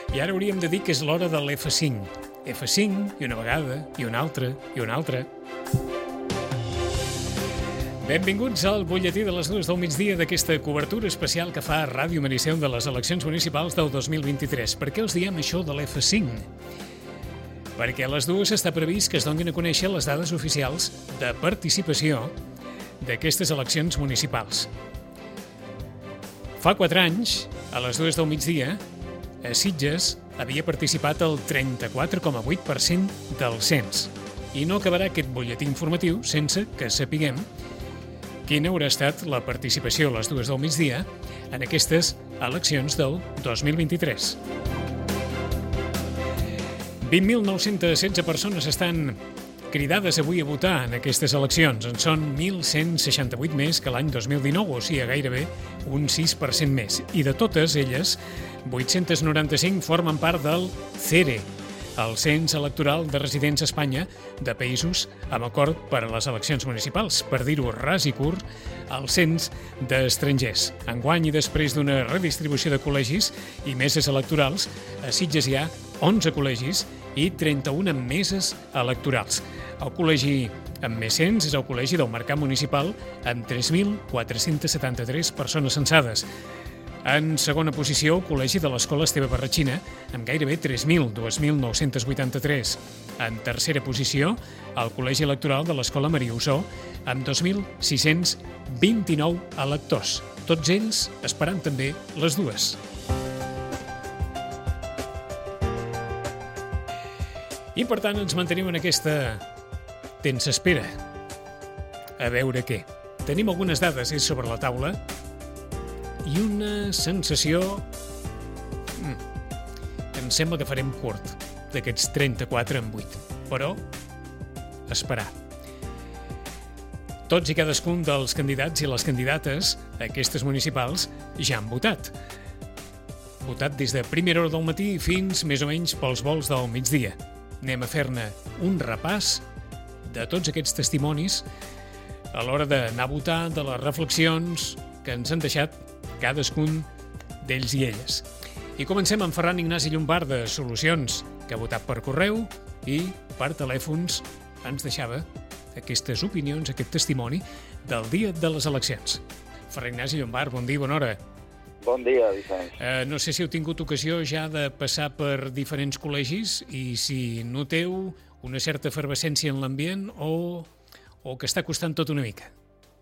I ara hauríem de dir que és l'hora de l'F5. F5, i una vegada, i una altra, i una altra. Benvinguts al butlletí de les 2 del migdia d'aquesta cobertura especial que fa Ràdio Maricel de les eleccions municipals del 2023. Per què us diem això de l'F5? Perquè a les 2 està previst que es donin a conèixer les dades oficials de participació d'aquestes eleccions municipals. Fa 4 anys, a les 2 del migdia, a Sitges havia participat el 34,8% del cens. I no acabarà aquest butlletí informatiu sense que sapiguem quina haurà estat la participació a les 2 del migdia en aquestes eleccions del 2023. 20.916 persones estan cridades avui a votar en aquestes eleccions. En són 1.168 més que l'any 2019, o sigui, gairebé un 6% més. I de totes elles, 895 formen part del CERE, el Cens Electoral de Residents a Espanya de països amb acord per a les eleccions municipals. Per dir-ho ras i curt, el cens d'estrangers. Enguany, i després d'una redistribució de col·legis i meses electorals, a Sitges hi ha 11 col·legis i 31 meses electorals. El col·legi amb més cens és el Col·legi del Mercat Municipal, amb 3.473 persones censades. En segona posició, el Col·legi de l'Escola Esteve Barratxina, amb gairebé 2.983. En tercera posició, el Col·legi Electoral de l'Escola Maria Usó, amb 2.629 electors. Tots ells esperant també les dues. I, per tant, ens mantenim en aquesta tensa espera. A veure què. Tenim algunes dades sobre la taula i una sensació que em sembla que farem curt d'aquests 34 en 8. Però, esperar. Tots i cadascun dels candidats i les candidates a aquestes municipals ja han votat. Votat des de primera hora del matí fins més o menys pels volts del migdia. Anem a fer-ne un repàs de tots aquests testimonis a l'hora d'anar a votar, de les reflexions que ens han deixat cadascun d'ells i elles. I comencem amb Ferran Ignasi Llombard de Solucions, que ha votat per correu i per telèfons ens deixava aquestes opinions, aquest testimoni del dia de les eleccions. Ferran Ignasi Llombard, bon dia, bona hora. Bon dia, Vicenç. No sé si heu tingut ocasió ja de passar per diferents col·legis i si noteu una certa efervescència en l'ambient o que està costant tot una mica.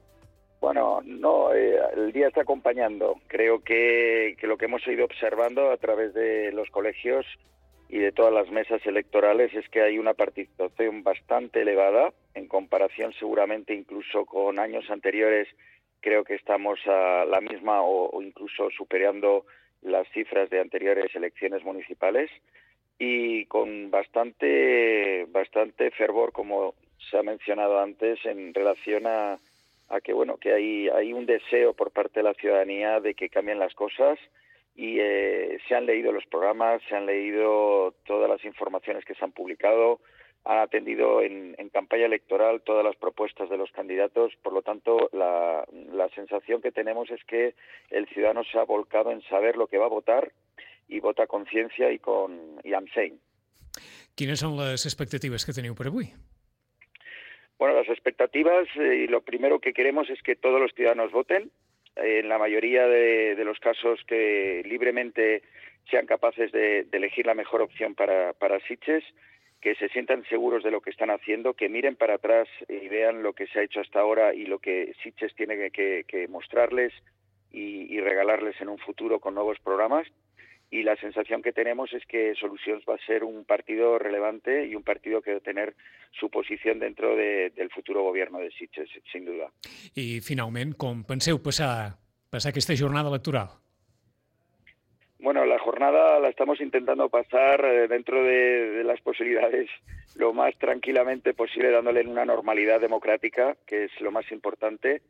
Bueno, no, el día está acompañando. Creo que lo que hemos ido observando a través de los colegios y de todas las mesas electorales es que hay una participación bastante elevada en comparación seguramente incluso con años anteriores. Creo que estamos a la misma o incluso superando las cifras de anteriores elecciones municipales y con bastante fervor, como se ha mencionado antes, en relación a que bueno, que hay un deseo por parte de la ciudadanía de que cambien las cosas y se han leído los programas, se han leído todas las informaciones que se han publicado, han atendido en campaña electoral todas las propuestas de los candidatos. Por lo tanto, la sensación que tenemos es que el ciudadano se ha volcado en saber lo que va a votar y vota a conciencia y amb seny. Quines són les expectatives que teniu per avui? Bueno, las expectativas, lo primero que queremos es que todos los ciudadanos voten. En la mayoría de los casos que libremente sean capaces de elegir la mejor opción para Sitges, que se sientan seguros de lo que están haciendo, que miren para atrás y vean lo que se ha hecho hasta ahora y lo que Sitges tiene que mostrarles y regalarles en un futuro con nuevos programas. Y la sensación que tenemos es que Solucions va a ser un partido relevante y un partido que va a tener su posición dentro del futuro gobierno de Sitges, sin duda. I, finalment, com penseu passar aquesta jornada electoral? Bueno, la jornada la estamos intentando pasar dentro de las posibilidades lo más tranquilamente posible, dándole una normalidad democrática, que es lo más importante.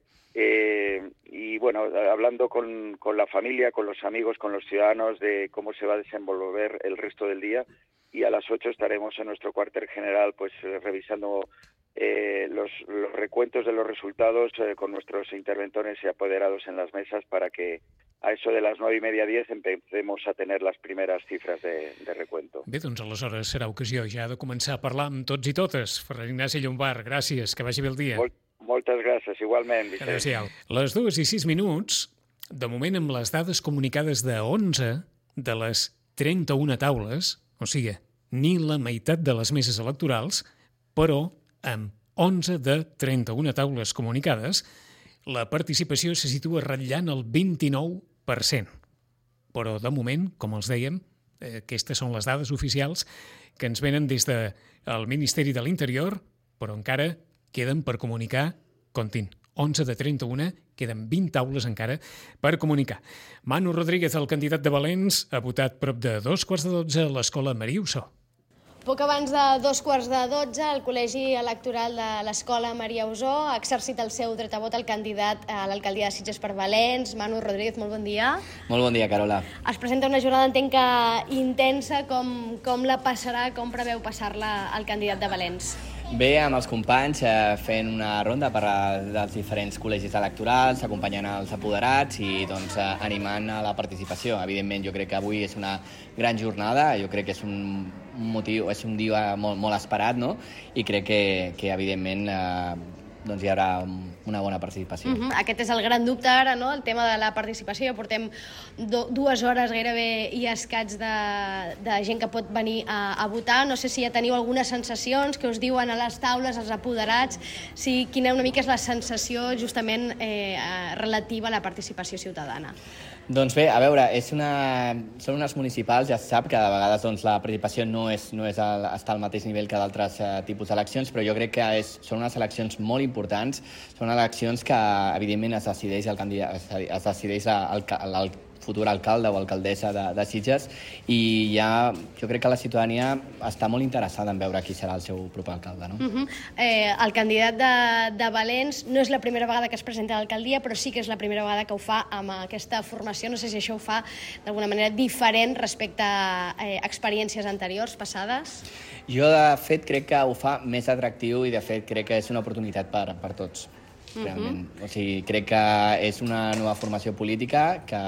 Y bueno, hablando con la familia, con los amigos, con los ciudadanos de cómo se va a desenvolver el resto del día. Y a las 8 estaremos en nuestro cuartel general pues revisando los recuentos de los resultados con nuestros interventores y apoderados en las mesas para que a eso de las 9:30, 10, empecemos a tener las primeras cifras de recuento. Bé, doncs aleshores serà ocasió ja de començar a parlar amb tots i totes. Ferran Ignasi Llombart, gràcies, que vagi bé el dia. Moltes gràcies, igualment, Vicent. Adéu-siau. Les 2:06, de moment amb les dades comunicades de 11 de les 31 taules, o sigui, ni la meitat de les meses electorals, però amb 11 de 31 taules comunicades, la participació se situa ratllant el 29%. Però, de moment, com els dèiem, aquestes són les dades oficials que ens venen des del Ministeri de l'Interior, però encara queden per comunicar, comptin, 11 de 31, queden 20 taules encara per comunicar. Manu Rodríguez, el candidat de Valens, ha votat prop de 2:15 a l'Escola Maria Usó. Poc abans de 2:15, el Col·legi Electoral de l'Escola Maria Usó ha exercit el seu dret a vot al candidat a l'alcaldia de Sitges per Valens. Manu Rodríguez, molt bon dia. Molt bon dia, Carola. Es presenta una jornada, entenc que intensa. Com la passarà, com preveu passar-la el candidat de Valens? Bé, amb els companys fent una ronda per dels diferents col·legis electorals, acompanyant els apoderats i doncs, animant a la participació. Evidentment, jo crec que avui és una gran jornada, jo crec que és un motiu, és un dia molt esperat, no? I crec que evidentment, doncs hi haurà una bona participació. Aquest és el gran dubte ara, no? El tema de la participació. Portem 2 hores gairebé i escaig de gent que pot venir a votar. No sé si ja teniu algunes sensacions que us diuen a les taules, els apoderats, quina una mica és la sensació justament relativa a la participació ciutadana. Doncs bé, a veure, són unes municipals, ja se sap que de vegades doncs, la participació no està al mateix nivell que d'altres tipus d'eleccions, però jo crec que són unes eleccions molt importants, són eleccions que evidentment es decideix el futur alcalde o alcaldessa de Sitges i jo crec que la ciutadania està molt interessada en veure qui serà el seu proper alcalde. No? El candidat de Valens no és la primera vegada que es presenta a l'alcaldia, però sí que és la primera vegada que ho fa amb aquesta formació. No sé si això ho fa d'alguna manera diferent respecte a experiències anteriors, passades. Jo, de fet, crec que ho fa més atractiu i, de fet, crec que és una oportunitat per tots. Realment. O sigui, crec que és una nova formació política que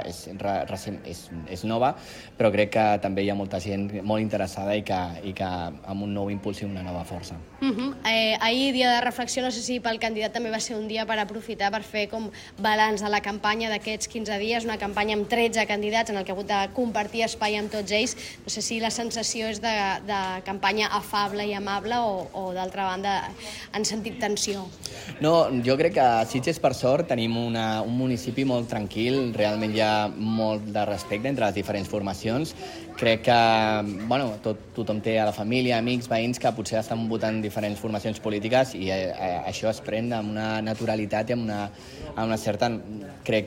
és nova, però crec que també hi ha molta gent molt interessada i que amb un nou impuls i una nova força. Ahir, dia de reflexió, no sé si pel candidat també va ser un dia per aprofitar per fer com balanç de la campanya d'aquests 15 dies, una campanya amb 13 candidats en el que ha hagut de compartir espai amb tots ells. No sé si la sensació és de campanya afable i amable o d'altra banda, han sentit tensió. No, jo crec que a Sitges, per sort, tenim un municipi molt tranquil, realment hi ha molt de respecte entre les diferents formacions. Crec que tothom té a la família, amics, veïns que potser estan votant diferents formacions polítiques i això es pren amb una naturalitat i amb una certa... Crec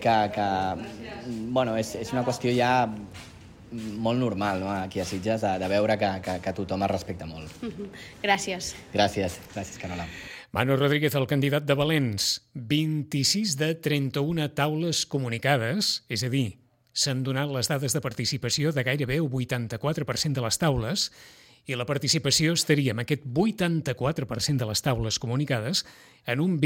que és una qüestió ja molt normal, no? Aquí a Sitges, de veure que tothom es respecta molt. Gràcies. Gràcies, Carola. Manu Rodríguez, el candidat de Valens, 26 de 31 taules comunicades, és a dir, s'han donat les dades de participació de gairebé el 84% de les taules i la participació estaria amb aquest 84% de les taules comunicades en un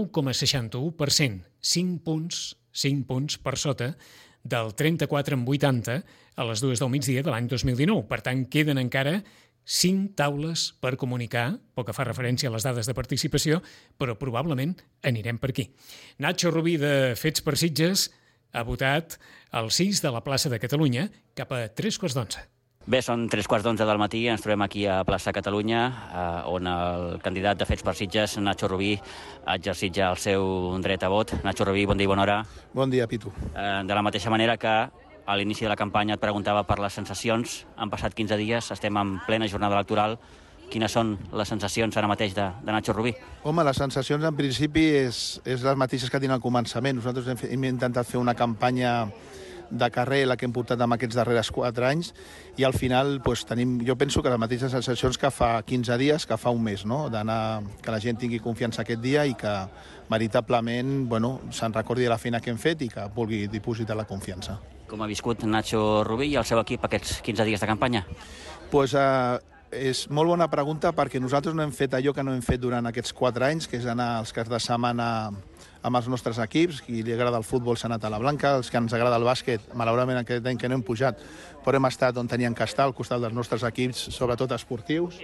29,61%, 5 punts per sota del 34,80 a les 2 del migdia de l'any 2019. Per tant, queden encara 5 taules per comunicar, pel que fa referència a les dades de participació, però probablement anirem per aquí. Nacho Rubí, de Fets per Sitges, ha votat al 6 de la plaça de Catalunya cap a 3:15. Bé, són 3:15 del matí, ens trobem aquí a plaça Catalunya, on el candidat de Fets per Sitges, Nacho Rubí, ha exercit ja el seu dret a vot. Nacho Rubí, bon dia i bona hora. Bon dia, Pitu. De la mateixa manera que a l'inici de la campanya et preguntava per les sensacions, han passat 15 dies, estem en plena jornada electoral. Quines són les sensacions ara mateix de Nacho Rubí? Home, les sensacions en principi és les mateixes que tinc al començament. Nosaltres hem intentat fer una campanya de carrer, la que hem portat amb aquests darrers 4 anys, i al final tenim, jo penso que les mateixes sensacions que fa 15 dies, que fa un mes, no? Que la gent tingui confiança aquest dia i que veritablement se'n recordi de la feina que hem fet i que vulgui dipositar la confiança. Com ha viscut Nacho Rubí i el seu equip aquests 15 dies de campanya? és molt bona pregunta perquè nosaltres no hem fet allò que no hem fet durant aquests 4 anys, que és anar els caps de setmana amb els nostres equips. Qui li agrada el futbol s'ha anat a la Blanca, els que ens agrada el bàsquet, malauradament aquest any que no hem pujat, però hem estat on teníem que estar, al costat dels nostres equips, sobretot esportius.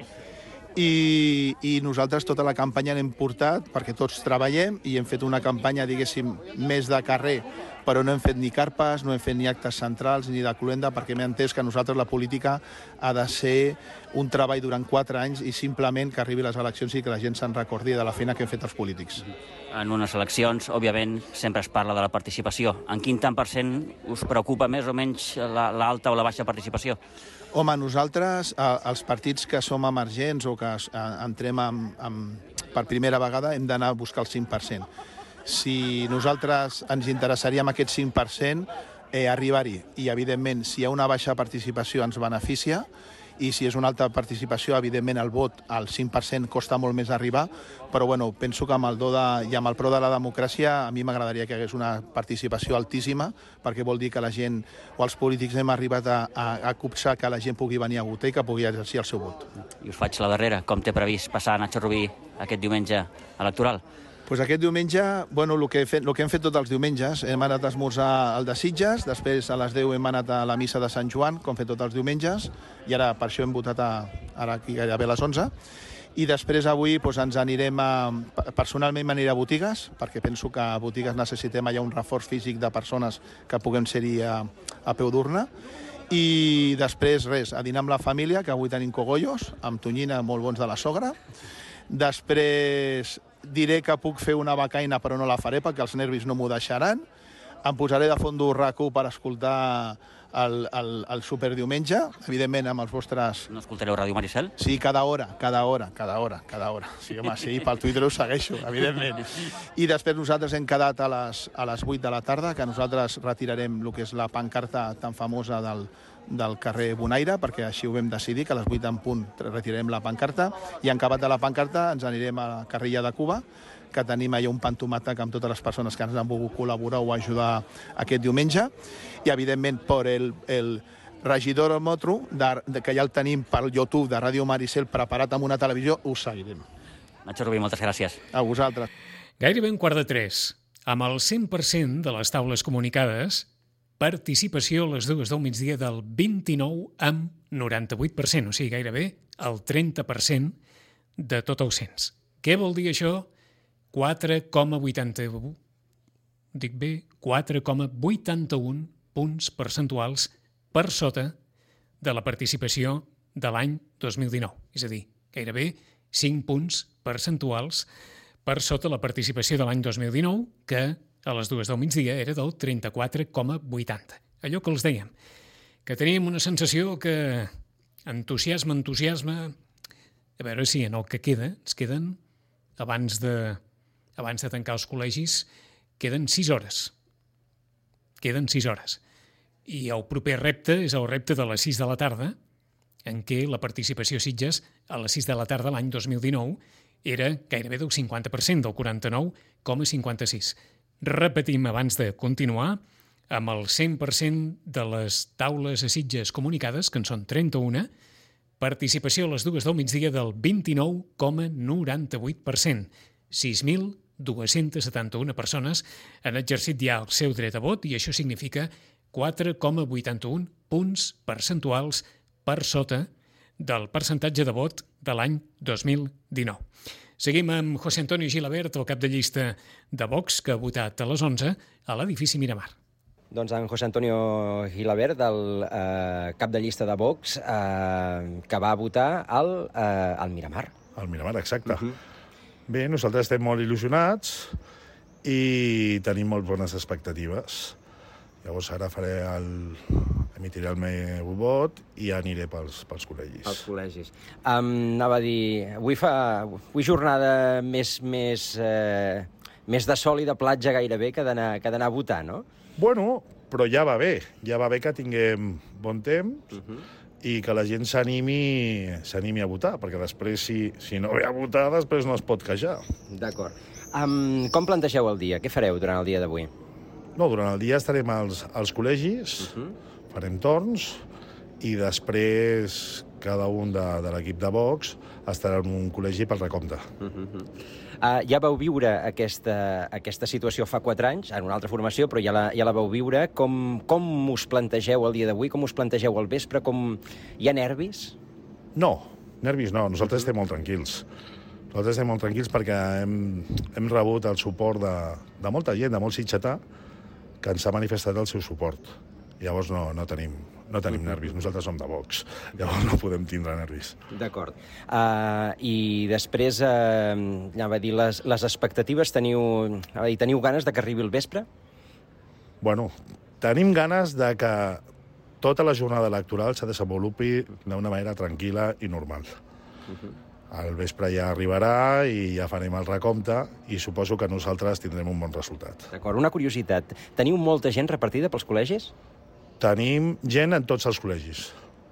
I nosaltres tota la campanya l'hem portat perquè tots treballem i hem fet una campanya, diguéssim, més de carrer, però no hem fet ni carpes, no hem fet ni actes centrals ni de cluenda, perquè m'he entès que nosaltres la política ha de ser un treball durant 4 anys i simplement que arribi les eleccions i que la gent se'n recordi de la feina que hem fet els polítics. En unes eleccions, òbviament, sempre es parla de la participació. En quin tant per cent us preocupa més o menys l'alta o la baixa participació? Home, nosaltres, els partits que som emergents o que entrem per primera vegada, hem d'anar a buscar el 5%. Si nosaltres ens interessaria amb aquest 5%, arribar-hi. I, evidentment, si hi ha una baixa participació ens beneficia, i si és una alta participació, evidentment, el vot al 5% costa molt més arribar, però bueno, penso que amb el do i amb el pro de la democràcia a mi m'agradaria que hi hagués una participació altíssima, perquè vol dir que la gent o els polítics hem arribat a copsar que la gent pugui venir a votar i que pugui exercir el seu vot. I us faig la darrera. Com té previst passar a Nacho Rubí aquest diumenge electoral? Pues aquest diumenge, bueno, el que hem fet tots els diumenges, hem anat a esmorzar al de Sitges, després a les 10 hem anat a la missa de Sant Joan, com fet tots els diumenges, i ara per això hem votat ara aquí gairebé a les 11, i després avui ens anirem personalment m'aniré a botigues, perquè penso que a botigues necessitem allà un reforç físic de persones que puguem ser-hi a peu d'urna, i després res, a dinar amb la família, que avui tenim cogollos, amb tonyina molt bons de la sogra. Després diré que puc fer una becaina però no la faré perquè els nervis no m'ho deixaran. Em posaré de fons RAC1 per escoltar el superdiumenge, evidentment amb els vostres... No escoltareu Ràdio Maricel? Sí, cada hora. Sí, home, sí, pel Twitter ho segueixo, evidentment. I després nosaltres hem quedat a les 8 de la tarda, que nosaltres retirarem el que és la pancarta tan famosa del carrer Bonaire, perquè així ho vam decidir, que a les 8 en punt retirarem la pancarta, i en acabat de la pancarta ens anirem a la Carrilla de Cuba, que tenim allà un pantomàtic amb totes les persones que ens han volgut col·laborar o ajudar aquest diumenge, i evidentment per el regidor Motro, que ja el tenim pel YouTube de Ràdio Maricel preparat amb una televisió, us seguirem. Nacho Rubí, moltes gràcies. A vosaltres. Gairebé 2:45. Amb el 100% de les taules comunicades, participació a les 2 del migdia del 29 amb 98%, o sigui, gairebé el 30% de tot el cens. Què vol dir això? 4,81 punts percentuals per sota de la participació de l'any 2019. És a dir, gairebé 5 punts percentuals per sota la participació de l'any 2019, que a les 2 del migdia era del 34,80. Allò que els dèiem, que teníem una sensació que entusiasme, a veure si en el que queda, ens queden, abans de tancar els col·legis, queden 6 hores. I el proper repte és el repte de les 6 de la tarda, en què la participació a Sitges a les 6 de la tarda l'any 2019 era gairebé del 50%, del 49,56%. Repetim abans de continuar, amb el 100% de les taules a Sitges comunicades, que en són 31, participació a les 2 del migdia del 29,98%. 6.271 persones han exercit ja el seu dret a vot i això significa 4,81 punts percentuals per sota del percentatge de vot de l'any 2019. Seguim amb José Antonio Gilabert, el cap de llista de Vox, que ha votat a les 11 a l'edifici Miramar. Doncs en José Antonio Gilabert, el cap de llista de Vox, que va votar al Miramar. Al Miramar, exacte. Bé, nosaltres estem molt il·lusionats i tenim molt bones expectatives. Llavors ara emitiré el meu vot i aniré pels col·legis. Els col·legis. Anava a dir, avui jornada més de sol i de platja gairebé que d'anar a votar, no? Bueno, però ja va bé que tinguem bon temps i que la gent s'animi a votar, perquè després, si no ve a votar, després no es pot queixar. D'acord. Com plantegeu el dia? Què fareu durant el dia d'avui? No, durant el dia estarem als col·legis, farem torns, i després cada un de l'equip de box estarà en un col·legi pel recompte. Ja vau viure aquesta situació fa 4 anys, en una altra formació, però ja la vau viure. Com us plantegeu el dia d'avui? Com us plantegeu el vespre? Hi ha nervis? No, nervis no. Nosaltres estem molt tranquils. Nosaltres estem molt tranquils perquè hem rebut el suport de molta gent, de molt sitgetà, que ens ha manifestat el seu suport. Llavors no tenim nervis. Nosaltres som de Vox. Llavors no podem tindre nervis. D'acord. I després, anava a dir, les expectatives, teniu ganes de que arribi el vespre? Bueno, tenim ganes de que tota la jornada electoral se desenvolupi d'una manera tranquil·la i normal. El vespre ja arribarà i ja farem el recompte i suposo que nosaltres tindrem un bon resultat. D'acord. Una curiositat. Teniu molta gent repartida pels col·legis? Tenim gent en tots els col·legis.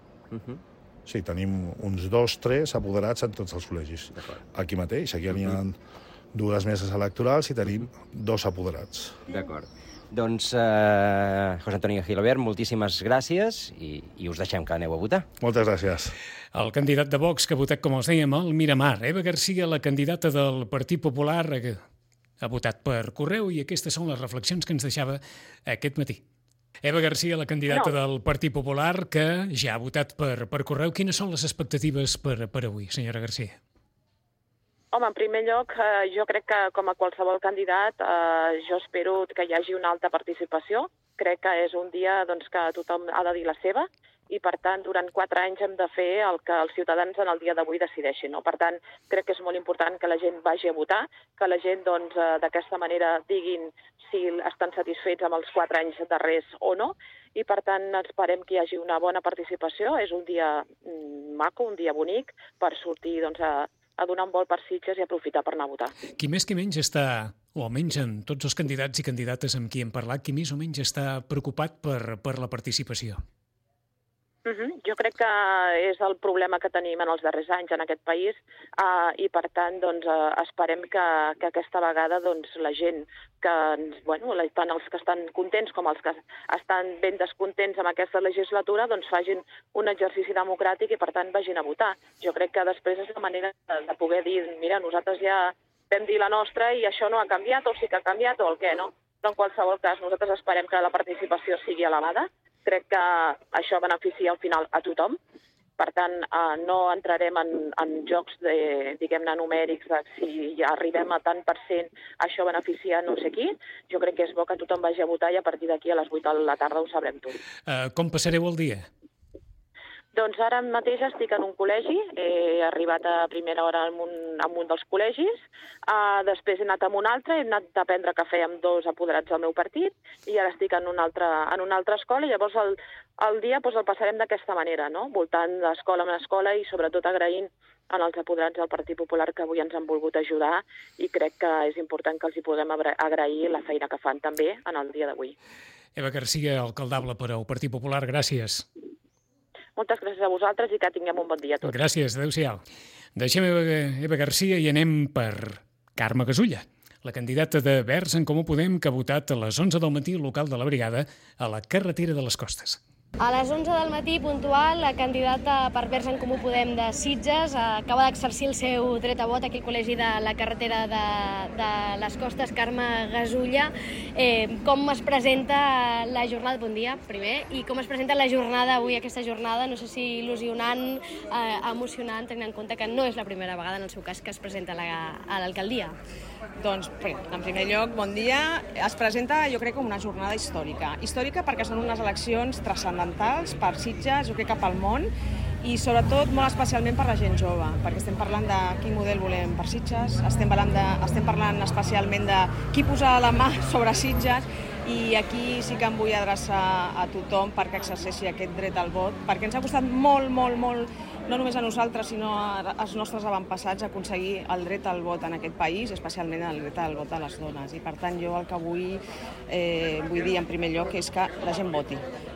Sí, tenim uns 2-3 apoderats en tots els col·legis. Aquí mateix, aquí hi ha 2 meses electorals i tenim 2 apoderats. D'acord. Doncs, José Antonio Gilabert, moltíssimes gràcies i us deixem que aneu a votar. Moltes gràcies. El candidat de Vox que ha votat, com els dèiem, al Miramar. Eva García, la candidata del Partit Popular, ha votat per correu i aquestes són les reflexions que ens deixava aquest matí. Eva García, la candidata del Partit Popular, que ja ha votat per correu. Quines són les expectatives per avui, senyora García? Home, en primer lloc, jo crec que, com a qualsevol candidat, jo espero que hi hagi una alta participació. Crec que és un dia que tothom ha de dir la seva i, per tant, durant 4 anys hem de fer el que els ciutadans en el dia d'avui decideixin. Per tant, crec que és molt important que la gent vagi a votar, que la gent, d'aquesta manera, diguin si estan satisfets amb els 4 anys darrers o no, i, per tant, esperem que hi hagi una bona participació. És un dia maco, un dia bonic, per sortir a donar un volt per Sitges i aprofitar per anar a votar. Qui més que menys està, o almenys en tots els candidats i candidates amb qui hem parlat, qui més o menys està preocupat per la participació? Jo crec que és el problema que tenim en els darrers anys en aquest país i, per tant, esperem que aquesta vegada la gent, tant els que estan contents com els que estan ben descontents amb aquesta legislatura, facin un exercici democràtic i, per tant, vagin a votar. Jo crec que després és la manera de poder dir, mira, nosaltres ja vam dir la nostra i això no ha canviat, o sí que ha canviat, o el què, no? Però en qualsevol cas, nosaltres esperem que la participació sigui elevada. Crec que això beneficia al final a tothom. Per tant, no entrarem en jocs diguem-ne numèrics de si arribem a tant per cent, això beneficia no sé qui. Jo crec que és bo que tothom vagi a votar i a partir d'aquí a les 8 de la tarda ho sabrem tot. Com passareu el dia? Doncs ara mateix estic en un col·legi, he arribat a primera hora en un dels col·legis, després he anat a un altre, he anat a prendre cafè amb 2 apoderats del meu partit i ara estic en una altra escola i llavors el dia el passarem d'aquesta manera, no? Voltant d'escola en escola i sobretot agraint als apoderats del Partit Popular que avui ens han volgut ajudar i crec que és important que els hi puguem agrair la feina que fan també en el dia d'avui. Eva García, alcaldable per al Partit Popular, gràcies. Moltes gràcies a vosaltres i que tinguem un bon dia a tots. Gràcies, adéu-siau. Deixem Eva García i anem per Carme Gasulla, la candidata de Verds en Comú Podem que ha votat a les 11 del matí al local de la Brigada a la carretera de les Costes. A les 11 del matí, puntual, la candidata per Verds en Comú Podem de Sitges acaba d'exercir el seu dret a vot aquí al col·legi de la carretera de les Costes, Carme Gasulla. Com es presenta la jornada? Bon dia, primer. I com es presenta la jornada avui, aquesta jornada? No sé si il·lusionant, emocionant, tenint en compte que no és la primera vegada, en el seu cas, que es presenta a l'alcaldia. Doncs, en primer lloc, bon dia. Es presenta, jo crec, com una jornada històrica. Històrica perquè són unes eleccions transcendentals per Sitges, jo crec que pel món, i sobretot molt especialment per la gent jove, perquè estem parlant de quin model volem per Sitges, estem parlant especialment de qui posa la mà sobre Sitges, i aquí sí que em vull adreçar a tothom perquè exerceixi aquest dret al vot, perquè ens ha costat molt, no només a nosaltres, sinó als nostres avantpassats, aconseguir el dret al vot en aquest país, especialment el dret al vot a les dones. I per tant, jo el que vull dir en primer lloc és que la gent voti.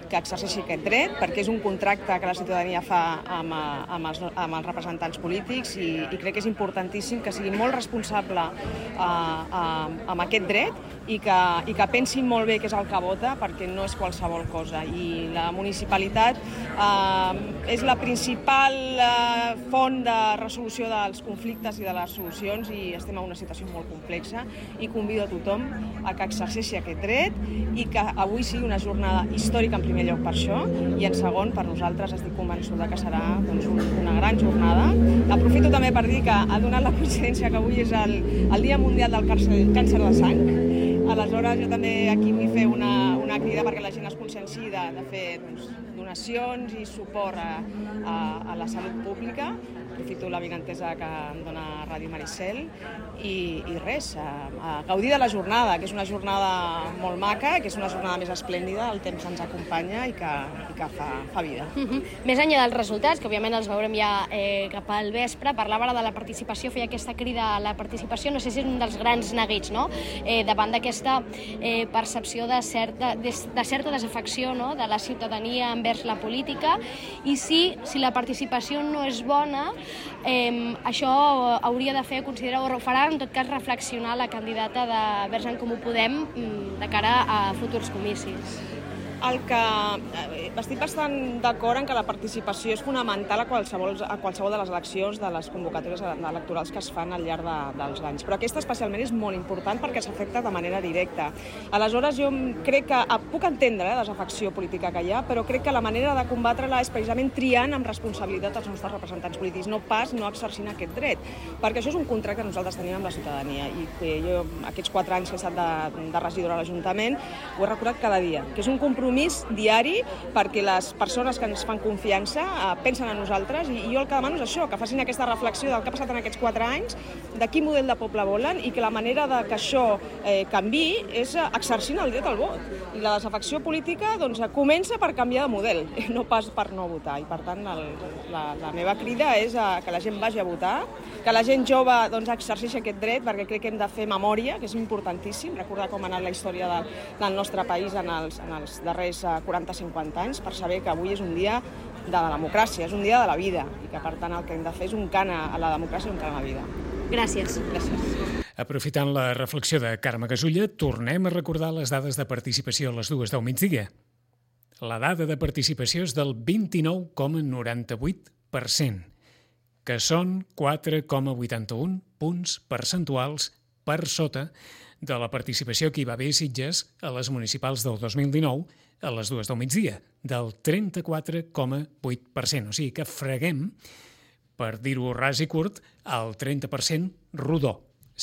que exerceixi aquest dret, perquè és un contracte que la ciutadania fa amb els representants polítics i crec que és importantíssim que sigui molt responsable amb aquest dret i que pensi molt bé què és el que vota, perquè no és qualsevol cosa. I la municipalitat és la principal font de resolució dels conflictes i de les solucions i estem en una situació molt complexa i convido a tothom a que exerceixi aquest dret i que avui sigui una jornada històrica en primer lloc per això i en segon per nosaltres estic convençuda que serà una gran jornada. Aprofito també per dir que ha donat la coincidència que avui és el Dia Mundial del Càncer de Sang. Aleshores, jo també aquí vull fer una crida perquè la gent es conscienciï de fer donacions i suport a la salut pública. Aprofito l'avinentesa que em dona Ràdio Maricel i res, a gaudir de la jornada, que és una jornada molt maca, que és una jornada més esplèndida, el temps ens acompanya i que fa vida. Més enllà dels resultats, que òbviament els veurem ja cap al vespre, parlava de la participació, feia aquesta crida a la participació, no sé si és un dels grans neguits, no?, davant d'aquesta percepció de certa desafecció, no?, de la ciutadania envers la política, i si la participació no és bona, això hauria de fer, considerar, o farà en tot cas reflexionar la candidata de Verds en Comú Podem de cara a futurs comicis. Estic bastant d'acord en que la participació és fonamental a qualsevol de les eleccions, de les convocatòries electorals que es fan al llarg dels anys. Però aquesta especialment és molt important perquè s'afecta de manera directa. Aleshores, jo crec que puc entendre la desafecció política que hi ha, però crec que la manera de combatre-la és precisament triant amb responsabilitat els nostres representants polítics, no pas no exercint aquest dret. Perquè això és un contracte que nosaltres tenim amb la ciutadania i que jo, aquests 4 anys que he estat de regidora a l'Ajuntament, ho he recordat cada dia, que és un compromís diari perquè les persones que ens fan confiança pensen en nosaltres i jo el que demano és això, que facin aquesta reflexió del que ha passat en aquests 4 anys, de quin model de poble volen i que la manera que això canviï és exercint el dret al vot. I la desafecció política comença per canviar de model, no pas per no votar. I per tant la meva crida és que la gent vagi a votar, que la gent jove exerceixi aquest dret perquè crec que hem de fer memòria, que és importantíssim, recordar com ha anat la història del nostre país en els darrers 40-50 anys per saber que avui és un dia de la democràcia, és un dia de la vida i que per tant el que hem de fer és un cant a la democràcia i un cant a la vida. Gràcies. Aprofitant la reflexió de Carme Gasulla, tornem a recordar les dades de participació a les 2 del migdia. La dada de participació és del 29,98%, que són 4,81 punts percentuals per sota de la participació que hi va haver a Sitges a les municipals del 2019 a les 2 del migdia, del 34,8%. O sigui que freguem, per dir-ho ras i curt, el 30% rodó,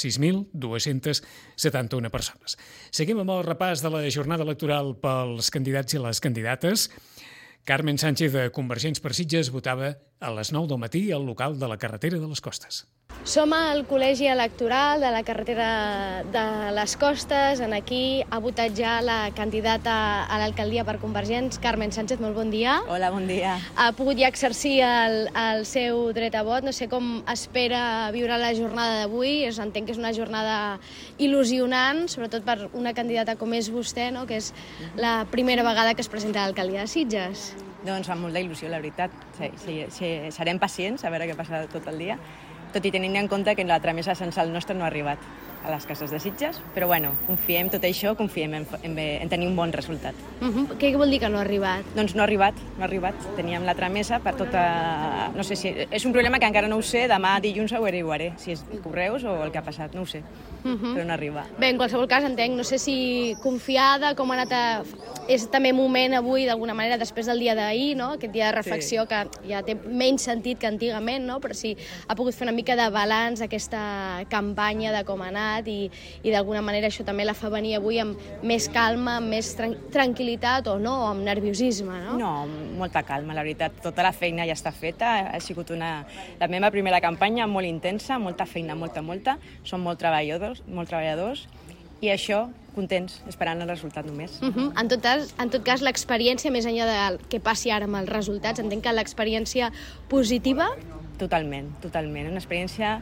6.271 persones. Seguim amb el repàs de la jornada electoral pels candidats i les candidates. Carmen Sánchez, de Convergents per Sitges, votava a les 9 del matí al local de la carretera de les Costes. Som al Col·legi Electoral de la carretera de les Costes. Aquí ha votat ja la candidata a l'alcaldia per Convergents, Carmen Sánchez. Molt bon dia. Hola, bon dia. Ha pogut ja exercir el seu dret a vot. No sé com espera viure la jornada d'avui. Entenc que és una jornada il·lusionant, sobretot per una candidata com és vostè, no? Que és la primera vegada que es presenta a l'alcaldia de Sitges. Doncs amb molta il·lusió, la veritat. Serem pacients a veure què passa tot el dia, tot i tenint en compte que la tramesa censal nostra no ha arribat a les cases de Sitges, però bueno, confiem tot això, confiem en tenir un bon resultat. Què vol dir que no ha arribat? Doncs no ha arribat. Teníem la tramesa per tota... No sé si... És un problema que encara no ho sé, demà dilluns ho averiguaré, si és correus o el que ha passat, no ho sé, però no arriba. Bé, en qualsevol cas entenc, no sé si confiada, com ha anat és també moment avui, d'alguna manera, després del dia d'ahir, no? Aquest dia de reflexió que ja té menys sentit que antigament, no? Però sí, ha pogut fer una mica de balanç aquesta campanya de com ha anat i d'alguna manera això també la fa venir avui amb més calma, amb més tranquil·litat o no, amb nerviosisme, no? No, molta calma, la veritat. Tota la feina ja està feta, ha sigut la meva primera campanya molt intensa, molta feina, molta. Som molt treballadors i això, contents, esperant el resultat només. En tot cas, l'experiència, més enllà del que passi ara amb els resultats, entenc que l'experiència positiva... Totalment. Una experiència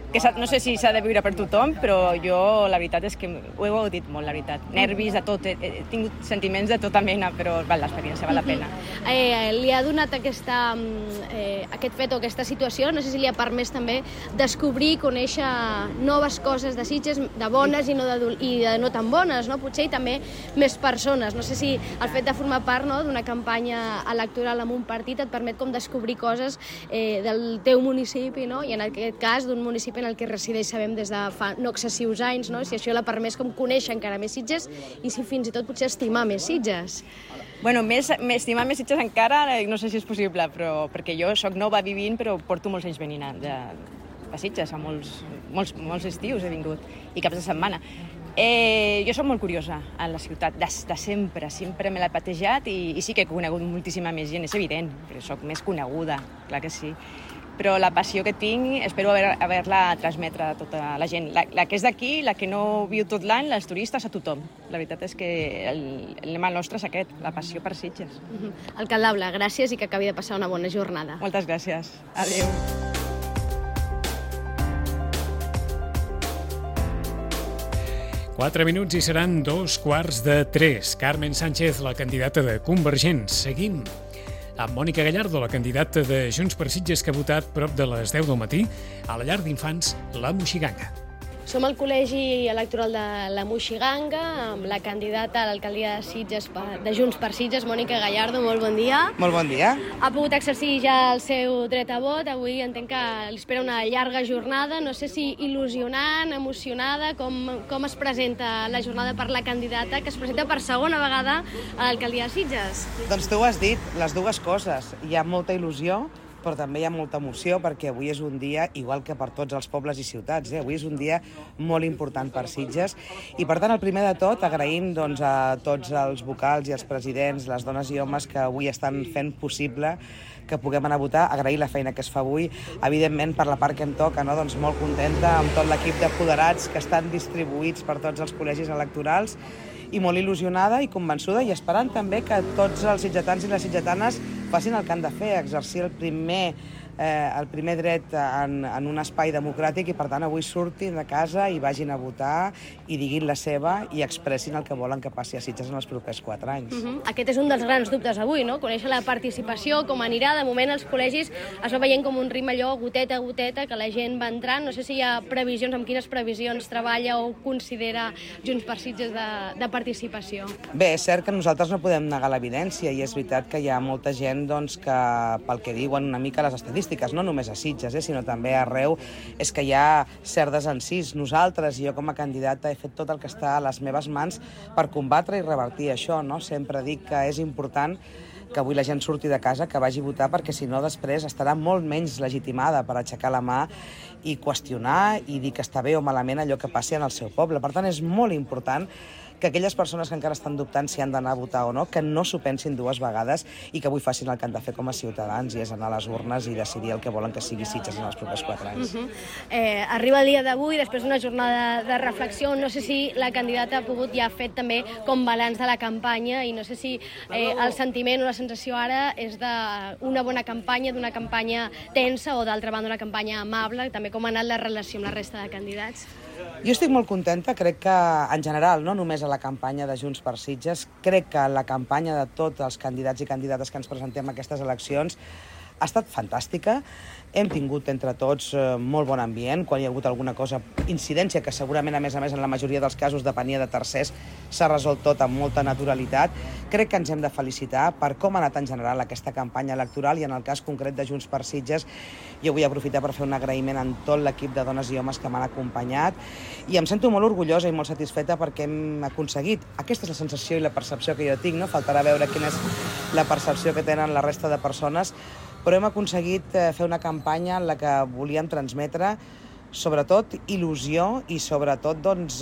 que no sé si s'ha de viure per tothom, però jo la veritat és que ho he gaudit molt, la veritat. Nervis, de tot, he tingut sentiments de tota mena, però val l'experiència, val la pena. Li ha donat aquest fet o aquesta situació, no sé si li ha permès també descobrir, conèixer noves coses de Sitges, de bones i de no tan bones, no? Potser i també més persones. No sé si el fet de formar part d'una campanya electoral en un partit et permet com descobrir coses del teu municipi, no? I en aquest cas d'un municipi en el que resideix, sabem, des de fa no excessius anys, no? Si això l'ha permès com conèixer encara més Sitges i si fins i tot potser estimar més Sitges. Bueno, estimar més Sitges encara no sé si és possible, però perquè jo soc nova vivint, però porto molts anys venint de Sitges, a molts estius he vingut i caps de setmana. Jo soc molt curiosa a la ciutat, de sempre me l'he patejat i sí que he conegut moltíssima més gent, és evident, però soc més coneguda, clar que sí. Però la passió que tinc espero haver-la a transmetre a tota la gent. La que és d'aquí, la que no viu tot l'any, els turistes, a tothom. La veritat és que el lema nostre és aquest, la passió per Sitges. Alcaldable, gràcies i que acabi de passar una bona jornada. Moltes gràcies. Adéu. Quatre minuts i seran 2:15. Carmen Sánchez, la candidata de Convergents. Seguim amb Mònica Gallardo, la candidata de Junts per Sitges, que ha votat prop de les 10 del matí a la llar d'infants La Moixiganga. Som al Col·legi Electoral de La Moixiganga, amb la candidata a l'alcaldia de Sitges, de Junts per Sitges, Mònica Gallardo. Molt bon dia. Molt bon dia. Ha pogut exercir ja el seu dret a vot. Avui entenc que li espera una llarga jornada. No sé si il·lusionant, emocionada, com es presenta la jornada per la candidata que es presenta per segona vegada a l'alcaldia de Sitges. Doncs tu ho has dit, les dues coses. Hi ha molta il·lusió, però també hi ha molta emoció, perquè avui és un dia, igual que per tots els pobles i ciutats, avui és un dia molt important per Sitges. I per tant, el primer de tot, agraïm a tots els vocals i els presidents, les dones i homes que avui estan fent possible que puguem anar a votar, agrair la feina que es fa avui. Evidentment, per la part que em toca, molt contenta amb tot l'equip d'apoderats que estan distribuïts per tots els col·legis electorals, i molt il·lusionada i convençuda i esperant també que tots els sitgetans i les sitgetanes facin el que han de fer, exercir el primer dret en un espai democràtic, i per tant avui surtin de casa i vagin a votar i diguin la seva i expressin el que volen que passi a Sitges en els propers 4 anys. Aquest és un dels grans dubtes avui, no? Conèixer la participació, com anirà. De moment els col·legis es va veient com un ritme allò goteta a goteta, que la gent va entrant. No sé si hi ha previsions, amb quines previsions treballa o considera Junts per Sitges de participació. Bé, és cert que nosaltres no podem negar l'evidència, i és veritat que hi ha molta gent que, pel que diuen una mica les estadístiques, no només a Sitges, sinó també arreu, és que hi ha cert desencís. Nosaltres, jo com a candidata, he fet tot el que està a les meves mans per combatre i revertir això, no? Sempre dic que és important que avui la gent surti de casa, que vagi a votar, perquè si no després estarà molt menys legitimada per aixecar la mà i qüestionar i dir que està bé o malament allò que passi en el seu poble. Per tant, és molt important que aquelles persones que encara estan dubtant si han d'anar a votar o no, que no s'ho pensin dues vegades i que avui facin el que han de fer com a ciutadans, i és anar a les urnes i decidir el que volen que sigui Sitges en els propers 4 anys. Arriba el dia d'avui, després d'una jornada de reflexió. No sé si la candidata ha pogut ja fet també com balanç de la campanya, i no sé si el sentiment o la sensació ara és d'una bona campanya, d'una campanya tensa, o d'altra banda una campanya amable. També com ha anat la relació amb la resta de candidats? Jo estic molt contenta, crec que en general, no només a la campanya de Junts per Sitges, crec que la campanya de tots els candidats i candidates que ens presentem a aquestes eleccions ha estat fantàstica. Hem tingut entre tots molt bon ambient. Quan hi ha hagut alguna cosa, incidència, que segurament, a més, en la majoria dels casos depenia de tercers, s'ha resolt tot amb molta naturalitat. Crec que ens hem de felicitar per com ha anat en general aquesta campanya electoral, i en el cas concret de Junts per Sitges jo vull aprofitar per fer un agraïment a tot l'equip de dones i homes que m'han acompanyat, i em sento molt orgullosa i molt satisfeta perquè hem aconseguit. Aquesta és la sensació i la percepció que jo tinc, no? Faltarà veure quina és la percepció que tenen la resta de persones, però hem aconseguit fer una campanya en la que volíem transmetre sobretot il·lusió i sobretot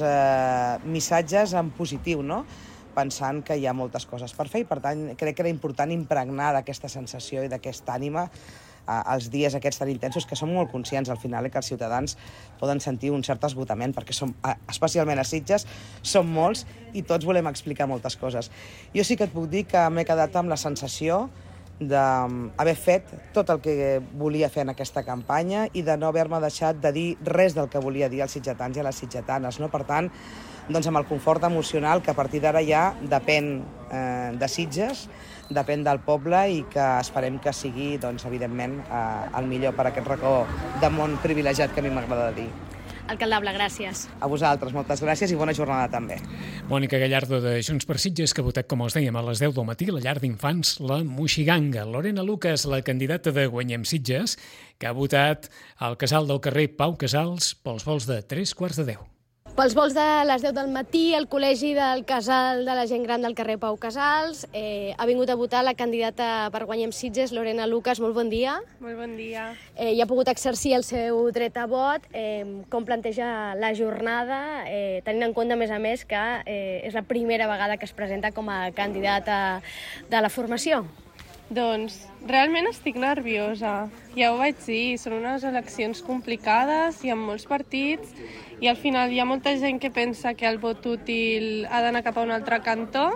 missatges en positiu, no? Pensant que hi ha moltes coses per fer, i per tant crec que era important impregnar d'aquesta sensació i d'aquesta ànima els dies aquests tan intensos, que som molt conscients al final que els ciutadans poden sentir un cert esgotament, perquè especialment a Sitges som molts i tots volem explicar moltes coses. Jo sí que et puc dir que m'he quedat amb la sensació d'haver fet tot el que volia fer en aquesta campanya i de no haver-me deixat de dir res del que volia dir als sitgetans i a les sitgetanes. No? Per tant, doncs amb el confort emocional que a partir d'ara ja depèn de Sitges, depèn del poble i que esperem que sigui, doncs, evidentment, el millor per a aquest racó de món privilegiat que a mi m'agrada dir. Alcaldable, gràcies. A vosaltres, moltes gràcies i bona jornada també. Mònica Gallardo de Junts per Sitges, que ha votat, com us dèiem, a les 10 del matí a la llar d'infants La Moixiganga. Lorena Lucas, la candidata de Guanyem Sitges, que ha votat al casal del carrer Pau Casals pels vols de 3:15. Pels vols de les 10 del matí, el Col·legi del Casal de la Gent Gran del carrer Pau Casals ha vingut a votar la candidata per Guanyem Sitges, Lorena Lucas. Molt bon dia. Molt bon dia. I ha pogut exercir el seu dret a vot. Com planteja la jornada, tenint en compte, a més, que és la primera vegada que es presenta com a candidata de la formació? Doncs realment estic nerviosa. Ja ho vaig dir, són unes eleccions complicades, hi ha molts partits i al final hi ha molta gent que pensa que el vot útil ha d'anar cap a un altre cantó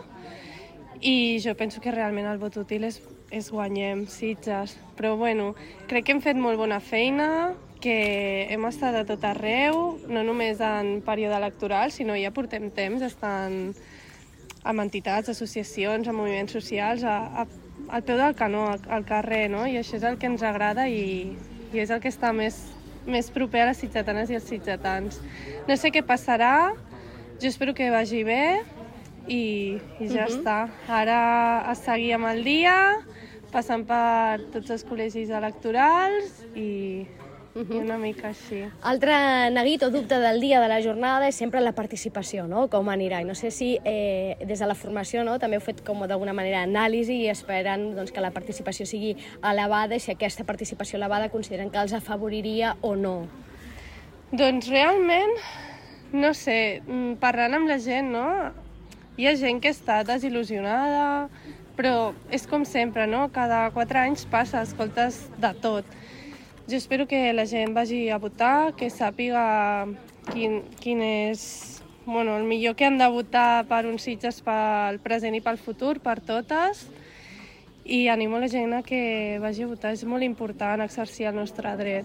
i jo penso que realment el vot útil és Guanyem Sitges. Però bueno, crec que hem fet molt bona feina, que hem estat a tot arreu, no només en període electoral, sinó ja portem temps estant amb entitats, associacions, amb moviments socials, al peu del canó, al carrer, no? I això és el que ens agrada i és el que està més proper a les sitgetanes i als sitgetans. No sé què passarà, jo espero que vagi bé i ja està. Ara a seguir amb el dia, passant per tots els col·legis electorals i una mica així. Altre neguit o dubte del dia de la jornada és sempre la participació, no? Com anirà. I no sé si des de la formació també heu fet com d'alguna manera anàlisi i esperen que la participació sigui elevada i si aquesta participació elevada consideren que els afavoriria o no. Doncs realment, no sé, parlant amb la gent, no? Hi ha gent que està desil·lusionada, però és com sempre, no? Cada 4 anys passa, escoltes de tot. Jo espero que la gent vagi a votar, que sàpiga quin és el millor que han de votar per uns Sitges pel present i pel futur, per totes, i animo la gent a que vagi a votar. És molt important exercir el nostre dret.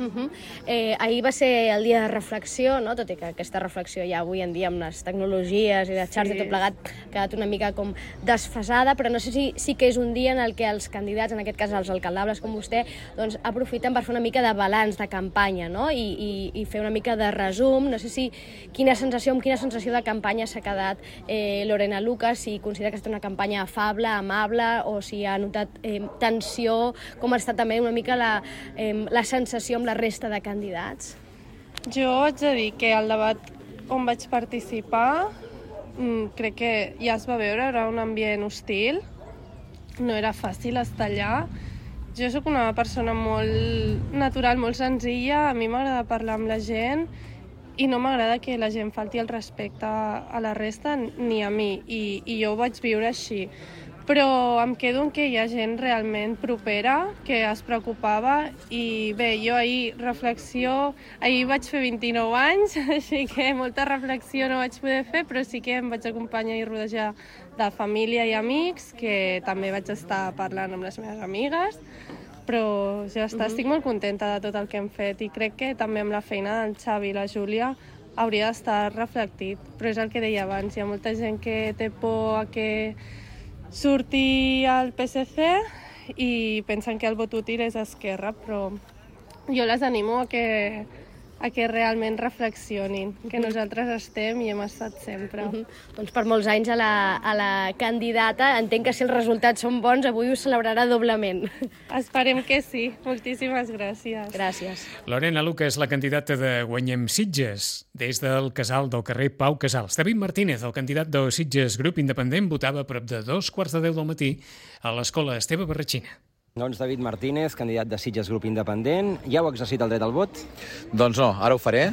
Ahir va ser el dia de reflexió, no? Tot i que aquesta reflexió ja avui en dia amb les tecnologies i les xarxes i tot plegat ha quedat una mica com desfasada, però no sé si sí que és un dia en el que els candidats, en aquest cas els alcaldables com vostè, doncs aprofiten per fer una mica de balanç de campanya, no? I fer una mica de resum. No sé si amb quina sensació de campanya s'ha quedat Lorena Lucas, si considera que ha estat una campanya afable, amable, o si ha notat tensió, com ha estat també una mica la sensació amb la resta de candidats? Jo haig de dir que el debat on vaig participar crec que ja es va veure, era un ambient hostil, no era fàcil estar allà. Jo sóc una persona molt natural, molt senzilla, a mi m'agrada parlar amb la gent i no m'agrada que la gent falti el respecte a la resta ni a mi, i jo ho vaig viure així. Però em quedo en que hi ha gent realment propera que es preocupava i bé, jo ahir vaig fer 29 anys, així que molta reflexió no vaig poder fer, però sí que em vaig acompanyar i rodejar de família i amics, que també vaig estar parlant amb les meves amigues, però ja està, estic molt contenta de tot el que hem fet i crec que també amb la feina del Xavi i la Júlia hauria d'estar reflectit, però és el que deia abans, hi ha molta gent que té por a que surti al PSC i pensen que el vot útil és Esquerra, però jo les animo a que realment reflexionin, que nosaltres estem i hem estat sempre. Doncs per molts anys a la candidata, entenc que si els resultats són bons, avui ho celebrarà doblement. Esperem que sí. Moltíssimes gràcies. Gràcies. Lorena Lucas, la candidata de Guanyem Sitges, des del casal del carrer Pau Casals. David Martínez, el candidat del Sitges Grup Independent, votava a prop de 2:15 del matí a l'escola Esteve Barratxina. Doncs David Martínez, candidat de Sitges Grup Independent. Ja heu exercit el dret al vot? Doncs no, ara ho faré.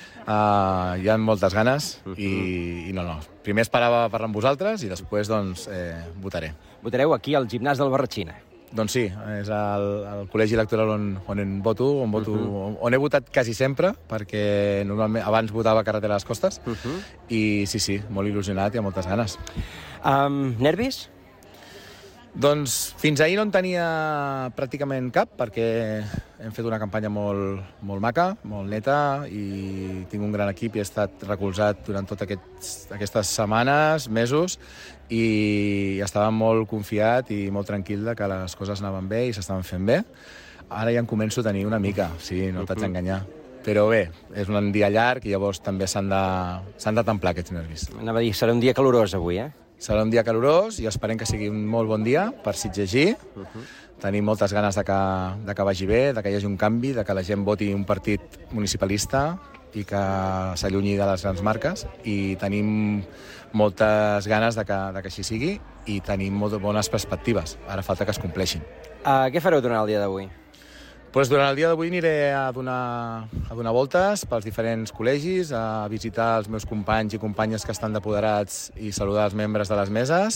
Hi ha moltes ganes i no. Primer esperava parlar amb vosaltres i després doncs votaré. Votareu aquí al gimnàs del Barratxina? Doncs sí, és el col·legi electoral on voto, on he votat quasi sempre, perquè normalment abans votava a Carretera de les Costes, i sí, molt il·lusionat i amb moltes ganes. Nervis? Doncs fins ahir no en tenia pràcticament cap, perquè hem fet una campanya molt maca, molt neta, i tinc un gran equip i he estat recolzat durant totes aquestes setmanes, mesos, i estava molt confiat i molt tranquil de que les coses anaven bé i s'estaven fent bé. Ara ja en començo a tenir una mica, sí, no t'haig d'enganyar. Però bé, és un dia llarg i llavors també s'han de templar aquests nervis. Anava a dir, serà un dia calorós avui, Serà un dia calorós i esperem que sigui un molt bon dia per Sitges. Tenim moltes ganes de que vagi bé, de que hi hagi un canvi, de que la gent voti un partit municipalista i que s'allunyi de les grans marques, i tenim moltes ganes de que així sigui i tenim molt bones perspectives. Ara falta que es compleixin. Què fareu durant el dia d'avui? Durant el dia d'avui aniré a donar voltes pels diferents col·legis, a visitar els meus companys i companyes que estan d'apoderats i saludar els membres de les meses.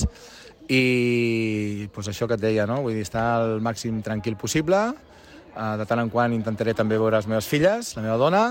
I això que et deia, no? Vull dir, estar al màxim tranquil possible. De tant en quant intentaré també veure les meves filles, la meva dona,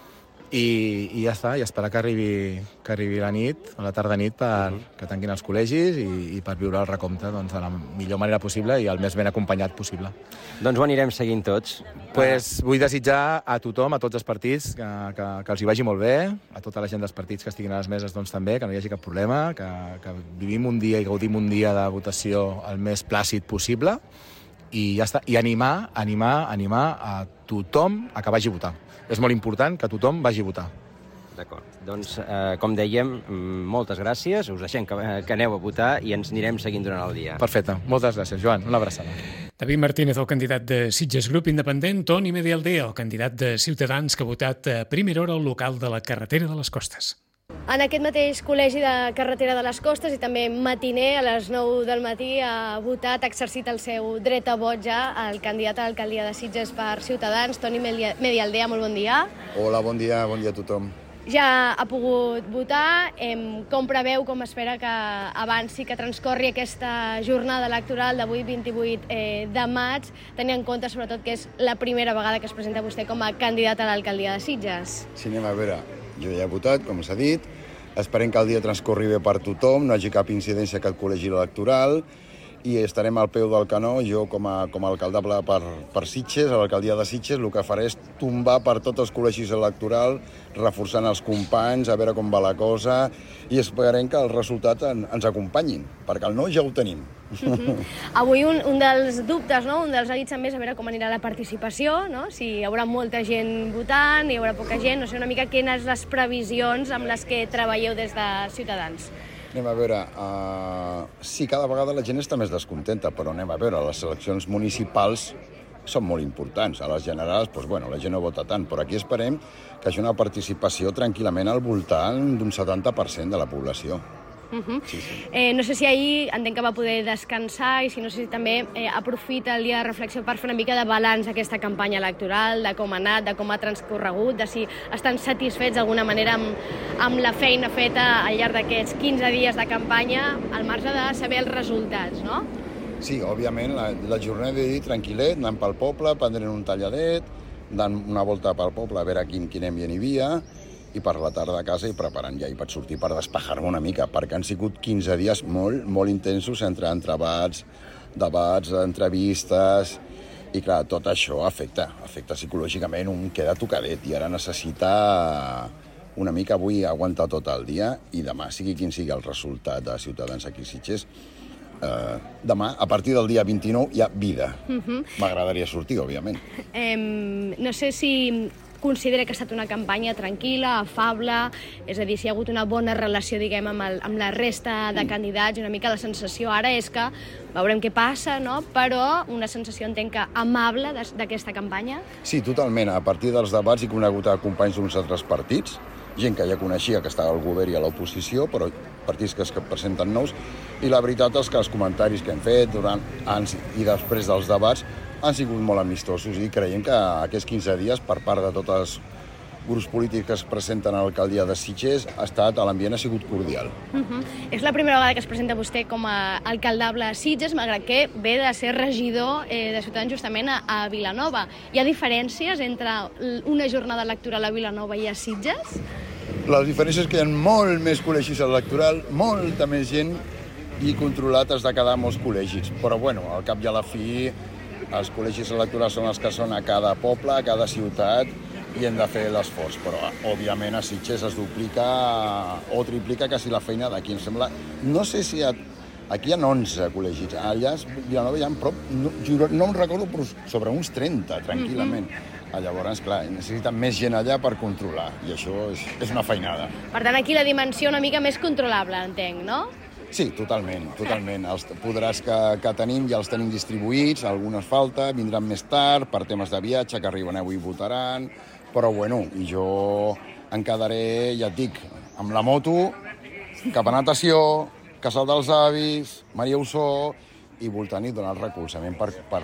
i ja està, i esperar que arribi la nit, o la tarda-nit, que tanquin els col·legis i per viure el recompte de la millor manera possible i el més ben acompanyat possible. Doncs ho anirem seguint tots. Vull desitjar a tothom, a tots els partits, que els hi vagi molt bé, a tota la gent dels partits que estiguin a les meses també, que no hi hagi cap problema, que vivim un dia i gaudim un dia de votació el més plàcid possible, i ja està. I animar a tothom a que vagi a votar. És molt important que tothom vagi a votar. D'acord. Doncs, com dèiem, moltes gràcies. Us deixem que aneu a votar i ens anirem seguint durant el dia. Perfecte. Moltes gràcies, Joan. Una abraçada. David Martínez, el candidat de Sitges Grup Independent. Toni Medialdea, el candidat de Ciutadans, que ha votat a primera hora al local de la carretera de les Costes. En aquest mateix col·legi de Carretera de les Costes i també matiner a les 9 del matí ha votat, ha exercit el seu dret a vot ja el candidat a l'alcaldia de Sitges per Ciutadans, Toni Medialdea, molt bon dia. Hola, bon dia a tothom. Ja ha pogut votar, com preveu, com espera que avanci, que transcorri aquesta jornada electoral d'avui 28 de maig, tenint en compte sobretot que és la primera vegada que es presenta vostè com a candidat a l'alcaldia de Sitges. Sí, anem a veure. Jo ja he votat, com s'ha dit. Esperem que el dia transcorri bé per tothom, no hi hagi cap incidència a aquest col·legi electoral, i estarem al peu del canó. Jo, com a alcaldable per Sitges, a l'alcaldia de Sitges, el que faré és tombar per tots els col·legis electorals, reforçant els companys, a veure com va la cosa, i esperem que el resultat ens acompanyin, perquè el no ja ho tenim. Avui un dels dubtes, no? Un dels neguits també és a veure com anirà la participació, no? Si hi haurà molta gent votant, hi haurà poca gent, no sé una mica quines les previsions amb les que treballeu des de Ciutadans. Anem a veure, sí, cada vegada la gent està més descontenta, però anem a veure, les eleccions municipals són molt importants. A les generals, la gent no vota tant, però aquí esperem que hi hagi una participació tranquil·lament al voltant d'un 70% de la població. Sí. No sé si ahir entenc que va poder descansar i si no sé si també aprofita el dia de reflexió per fer una mica de balanç d'aquesta campanya electoral, de com ha anat, de com ha transcorregut, de si estan satisfets d'alguna manera amb la feina feta al llarg d'aquests 15 dies de campanya, al marge de saber els resultats, no? Sí, òbviament, la jornada de dir tranquil·let, anant pel poble, prendre'n un talladet, donant una volta pel poble a veure quin ambient hi havia, i per la tarda a casa i preparant ja i per sortir per despejar-me una mica, perquè han sigut 15 dies molt intensos entre entrebats, debats, entrevistes, i clar, tot això afecta psicològicament, un queda tocadet i ara necessita una mica avui aguantar tot el dia i demà, sigui quin sigui el resultat de Ciutadans aquí a Sitges, demà, a partir del dia 29, hi ha vida. M'agradaria sortir, òbviament. No sé si considera que ha estat una campanya tranquil·la, afable, és a dir, si hi ha hagut una bona relació, diguem, amb la resta de candidats, i una mica la sensació ara és que veurem què passa, no? Però una sensació, entenc que amable d'aquesta campanya? Sí, totalment. A partir dels debats he conegut a companys d'uns altres partits, gent que ja coneixia que estava al govern i a l'oposició, però partits que es presenten nous, i la veritat és que els comentaris que hem fet durant i després dels debats han sigut molt amistosos i creiem que aquests 15 dies per part de tots els grups polítics que es presenten a l'alcaldia de Sitges l'ambient ha sigut cordial. És la primera vegada que es presenta vostè com a alcaldable a Sitges, malgrat que ve de ser regidor de Ciutadans justament a Vilanova. Hi ha diferències entre una jornada electoral a Vilanova i a Sitges? La diferència és que hi ha molt més col·legis electorals, molta més gent i controlat has de quedar molts col·legis. Però, bueno, al cap i a la fi, els col·legis electorals són els que són a cada poble, a cada ciutat, i hem de fer l'esforç. Però, òbviament, a Sitges es duplica o triplica quasi la feina d'aquí. Em sembla... No sé si aquí hi ha 11 col·legis. Allà a Vilanova hi ha prop... No em recordo, però sobre uns 30, tranquil·lament. Llavors, clar, necessiten més gent allà per controlar, i això és una feinada. Per tant, aquí la dimensió una mica més controlable, entenc, no? Sí, totalment. Els podràs que tenim ja els tenim distribuïts, algunes falta, vindran més tard, per temes de viatge, que arriben avui i votaran, però bueno, i jo em quedaré, ja et dic, amb la moto, cap a natació, casal dels avis, Maria Ossó, i voltant i donar el recolzament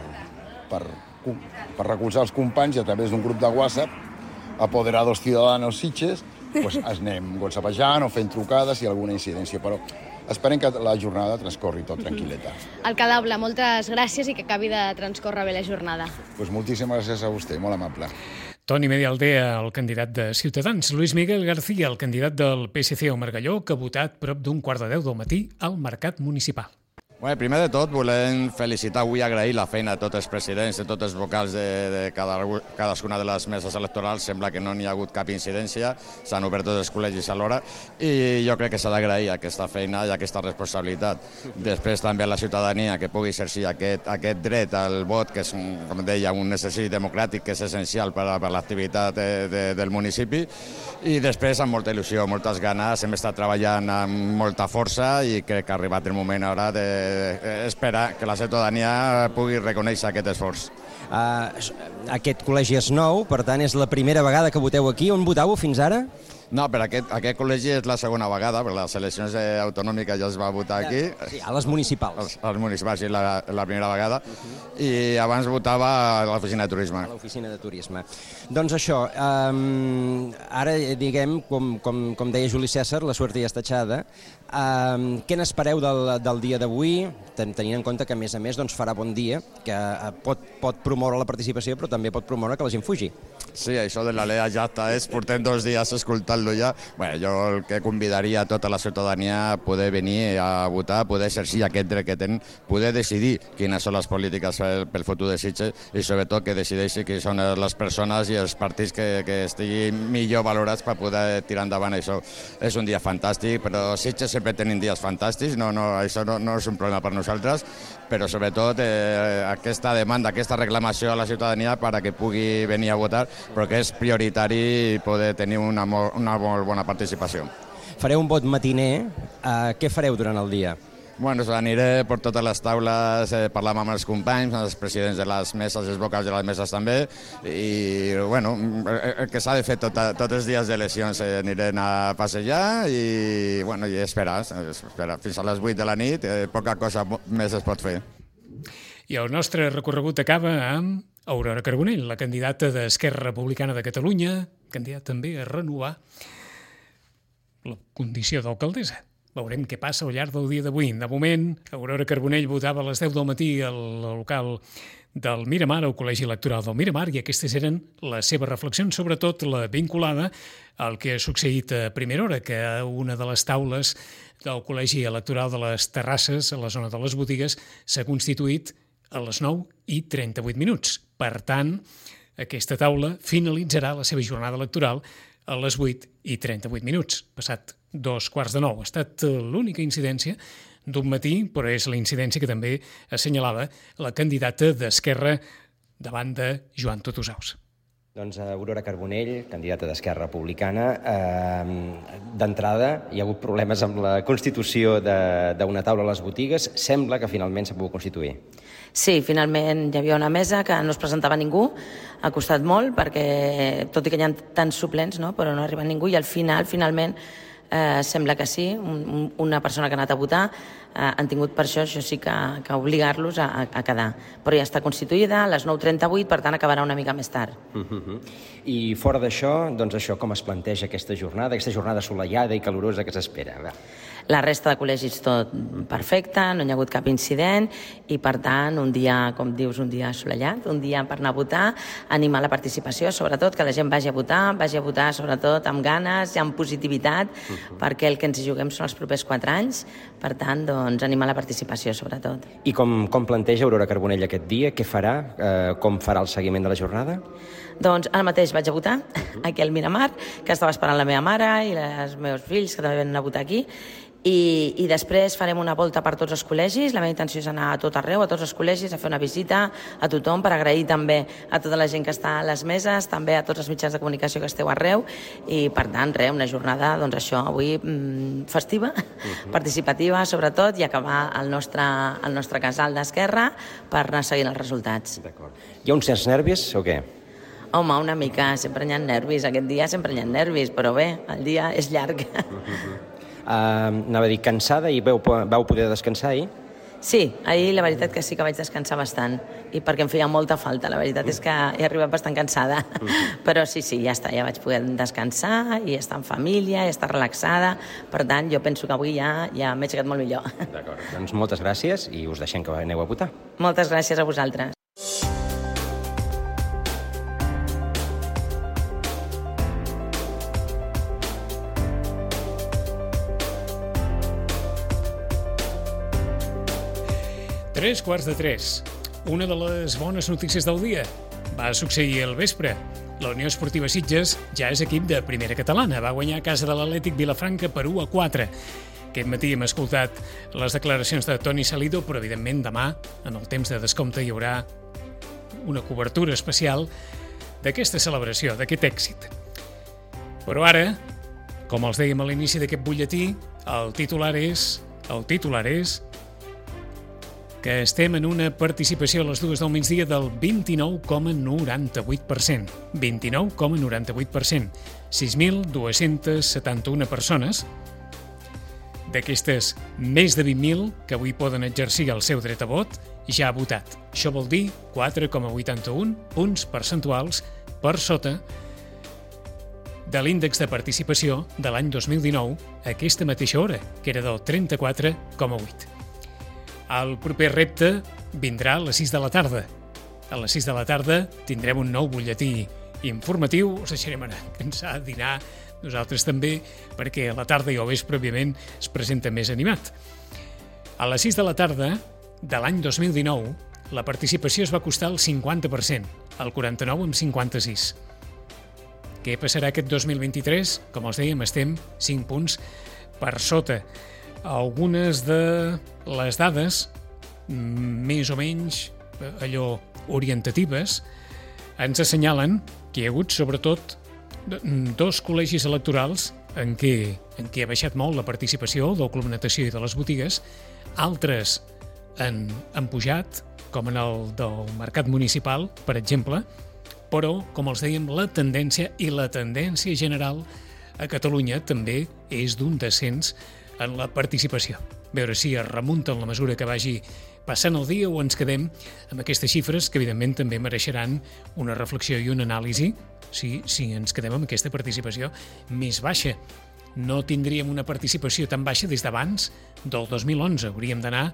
per recolzar els companys i a través d'un grup de WhatsApp, Apoderados Ciudadanos Sitges, doncs anem whatsappejant o fent trucades i alguna incidència, però esperem que la jornada transcorri tot tranquil·leta. Alcaldable, moltes gràcies i que acabi de transcórrer bé la jornada. Doncs moltíssimes gràcies a vostè, molt amable. Toni Medialdea, el candidat de Ciutadans. Luis Miguel García, el candidat del PSC a Margalló, que ha votat prop d'un 9:15 del matí al Mercat Municipal. Bé, primer de tot, volem felicitar avui i agrair la feina de tots els presidents, de tots els vocals de cadascuna de les meses electorals. Sembla que no n'hi ha hagut cap incidència, s'han obert tots els col·legis alhora i jo crec que s'ha d'agrair aquesta feina i aquesta responsabilitat. Després també a la ciutadania que pugui exercir aquest dret al vot, que és, com deia, un exercici democràtic que és essencial per a l'activitat del municipi. I després, amb molta il·lusió, moltes ganes, hem estat treballant amb molta força i crec que ha arribat el moment ara d'esperar que la ciutadania pugui reconèixer aquest esforç. Aquest col·legi és nou, per tant és la primera vegada que voteu aquí. On votàveu fins ara? No, però aquest col·legi és la segona vegada, perquè les eleccions autonòmiques ja es va votar aquí. Sí, a les municipals. A les municipals, sí, la primera vegada. I abans votava a l'oficina de turisme. A l'oficina de turisme. Doncs això, ara, diguem, com deia Juli César, la suerte ja està echada. Què n'espereu del dia d'avui, tenint en compte que, a més, farà bon dia, que pot promoure la participació, però també pot promoure que la gent fugi? Sí, això de la LEA ja està, portem 2 dies escoltant-lo ja. Bé, jo el que convidaria a tota la ciutadania a poder venir a votar, poder exercir aquest dret que tenen, poder decidir quines són les polítiques pel futur de Sitges i sobretot que decideixi qui són les persones i els partits que estiguin millor valorats per poder tirar endavant això. És un dia fantàstic, però Sitges sempre tenim dies fantàstics, això no és un problema per nosaltres, però sobretot aquesta demanda, aquesta reclamació a la ciutadania perquè pugui venir a votar, però que és prioritari poder tenir una molt bona participació. Fareu un vot matiner. Què fareu durant el dia? Bueno, aniré per totes les taules, parlar amb els companys, amb els presidents de les meses, els vocals de les meses també, i bueno, el que s'ha de fer tots els dies d'eleccions, anirem a passejar i esperar fins a les 8 de la nit, poca cosa més es pot fer. I el nostre recorregut acaba amb Aurora Carbonell, la candidata d'Esquerra Republicana de Catalunya, candidata també a renovar la condició d'alcaldessa. Veurem què passa al llarg del dia d'avui. De moment, Aurora Carbonell votava a les 10 del matí al local del Miramar, al Col·legi Electoral del Miramar, i aquestes eren les seves reflexions, sobretot la vinculada al que ha succeït a primera hora, que a una de les taules del Col·legi Electoral de les Terrasses, a la zona de les botigues, s'ha constituït a les 9:38. Per tant, aquesta taula finalitzarà la seva jornada electoral a les 8:38, passat 8:45. Ha estat l'única incidència d'un matí, però és la incidència que també assenyalava la candidata d'Esquerra davant de Joan Tutusaus. Doncs Aurora Carbonell, candidata d'Esquerra Republicana. D'entrada, hi ha hagut problemes amb la constitució d'una taula a les botigues. Sembla que finalment s'ha pogut constituir. Sí, finalment hi havia una mesa que no es presentava ningú, ha costat molt perquè, tot i que hi ha tants suplents, no? Però no arriba ningú i al finalment sembla que sí, una persona que ha anat a votar han tingut per això sí que obligar-los a quedar. Però ja està constituïda a les 9:38, per tant acabarà una mica més tard. I fora d'això, doncs això, com es planteja aquesta jornada assolellada i calorosa que s'espera? La resta de col·legis tot perfecte, no hi ha hagut cap incident i, per tant, un dia, com dius, un dia assolellat, un dia per anar a votar, animar la participació, sobretot que la gent vagi a votar sobretot amb ganes i amb positivitat, perquè el que ens hi juguem són els propers 4 anys, per tant, doncs, animar la participació, sobretot. I com planteja Aurora Carbonell aquest dia? Què farà? Com farà el seguiment de la jornada? Doncs ara mateix vaig a votar aquí al Miramar, que estava esperant la meva mare i els meus fills, que també venen a votar aquí, i després farem una volta per tots els col·legis. La meva intenció és anar a tot arreu, a tots els col·legis, a fer una visita a tothom, per agrair també a tota la gent que està a les meses, també a tots els mitjans de comunicació que esteu arreu, i per tant, una jornada, doncs això, avui festiva, participativa sobretot, i acabar el nostre casal d'Esquerra per anar seguint els resultats. Hi ha uns certs nervis o què? Home, una mica, sempre hi ha nervis, aquest dia sempre hi ha nervis, però bé, el dia és llarg. Anava a dir, cansada, i vau poder descansar ahir? Sí, ahir la veritat que sí que vaig descansar bastant, i perquè em feia molta falta, la veritat és que he arribat bastant cansada, però sí, ja està, ja vaig poder descansar i estar en família, i estar relaxada, per tant, jo penso que avui ja m'he aixecat molt millor. D'acord, doncs moltes gràcies i us deixem que aneu a votar. Moltes gràcies a vosaltres. Tres quarts de 3. Una de les bones notícies del dia va succeir al vespre. La Unió Esportiva Sitges ja és equip de primera catalana. Va guanyar a casa de l'Atlètic Vilafranca per 1-4. Aquest matí hem escoltat les declaracions de Toni Salido, però evidentment demà, en el temps de descompte, hi haurà una cobertura especial d'aquesta celebració, d'aquest èxit. Però ara, com els dèiem a l'inici d'aquest butlletí, el titular és que estem en una participació a les 2 del migdia del 29,98%. 29,98%. 6.271 persones. D'aquestes més de 20.000 que avui poden exercir el seu dret a vot, ja ha votat. Això vol dir 4,81 punts percentuals per sota de l'índex de participació de l'any 2019 a aquesta mateixa hora, que era del 34,8. El proper repte vindrà a les 6 de la tarda. A les 6 de la tarda tindrem un nou butlletí informatiu. Us deixarem anar a cansar, a dinar, nosaltres també, perquè a la tarda i al vespre, òbviament, es presenta més animat. A les 6 de la tarda de l'any 2019, la participació es va costar el 50%, el 49% amb 56%. Què passarà aquest 2023? Com els dèiem, estem 5 punts per sota. Algunes de les dades, més o menys allò orientatives, ens assenyalen que hi ha hagut sobretot 2 col·legis electorals en què ha baixat molt la participació del Club Natació i de les botigues, altres han pujat, com en el del Mercat Municipal, per exemple, però, com els dèiem, la tendència general a Catalunya també és d'un descens en la participació. A veure si es remunta en la mesura que vagi passant el dia o ens quedem amb aquestes xifres que, evidentment, també mereixeran una reflexió i una anàlisi si ens quedem amb aquesta participació més baixa. No tindríem una participació tan baixa des d'abans del 2011. Hauríem d'anar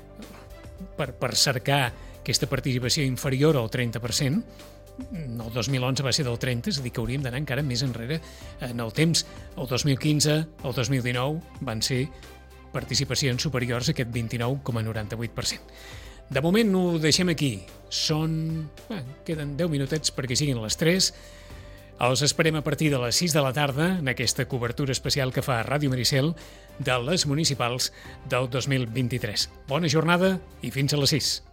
per cercar aquesta participació inferior al 30%. El 2011 va ser del 30%, és a dir, que hauríem d'anar encara més enrere en el temps. El 2015, el 2019 van ser participacions superiors a aquest 29,98%. De moment ho deixem aquí. Queden 10 minutets perquè siguin les 3. Els esperem a partir de les 6 de la tarda en aquesta cobertura especial que fa Ràdio Maricel de les municipals del 2023. Bona jornada i fins a les 6.